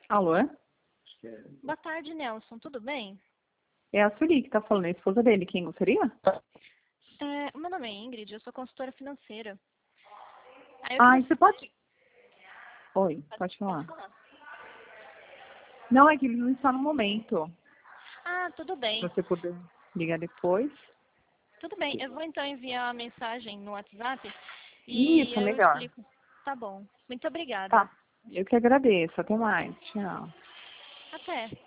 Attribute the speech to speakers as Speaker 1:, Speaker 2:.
Speaker 1: Alô?
Speaker 2: Boa tarde, Nelson. Tudo bem?
Speaker 1: É a Sueli que tá falando, a esposa dele. Quem gostaria?
Speaker 2: O meu nome é Ingrid, eu sou consultora financeira.
Speaker 1: Ah, você pode... Oi, pode
Speaker 2: Pode
Speaker 1: falar.
Speaker 2: falar.
Speaker 1: Não, é que ele não está no momento.
Speaker 2: Ah, tudo
Speaker 1: Se
Speaker 2: bem.
Speaker 1: você puder ligar depois.
Speaker 2: Tudo bem. Eu vou então enviar a mensagem no WhatsApp e
Speaker 1: Isso,
Speaker 2: eu
Speaker 1: melhor.
Speaker 2: explico. Tá bom. Muito obrigada.
Speaker 1: Tá. Eu que agradeço. Até mais. Tchau.
Speaker 2: Até.